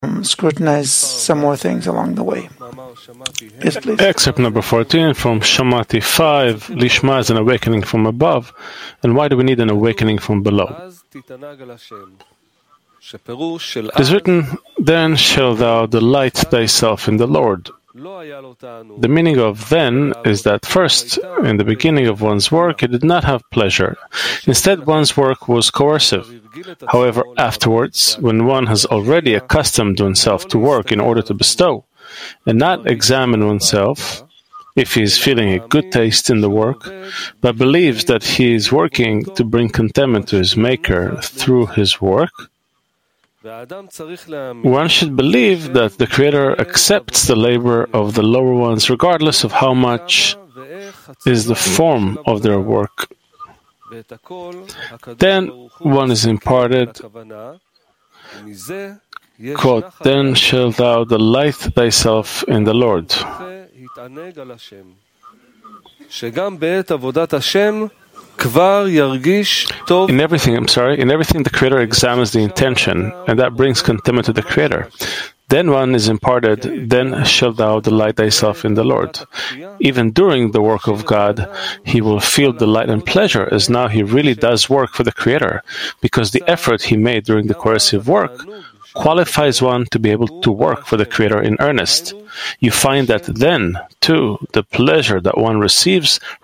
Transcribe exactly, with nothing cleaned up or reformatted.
scrutinize some more things along the way. Yes, please. Excerpt number fourteen from Shamati five, Lishma is an awakening from above, and why do we need an awakening from below? It is written, then shall thou delight thyself in the Lord. The meaning of then is that first, in the beginning of one's work, it did not have pleasure. Instead, one's work was coercive. However, afterwards, when one has already accustomed oneself to work in order to bestow, and not examine oneself, if he is feeling a good taste in the work, but believes that he is working to bring contentment to his Maker through his work, one should believe that the Creator accepts the labor of the lower ones regardless of how much is the form of their work. Then one is imparted, quote, then shalt thou delight thyself in the Lord. In everything, I'm sorry, in everything the Creator examines the intention, and that brings contentment to the Creator. Then one is imparted, then shalt thou delight thyself in the Lord. Even during the work of God, he will feel delight and pleasure, as now he really does work for the Creator, because the effort he made during the coercive work qualifies one to be able to work for the Creator in earnest. You find that then, too, the pleasure that one receives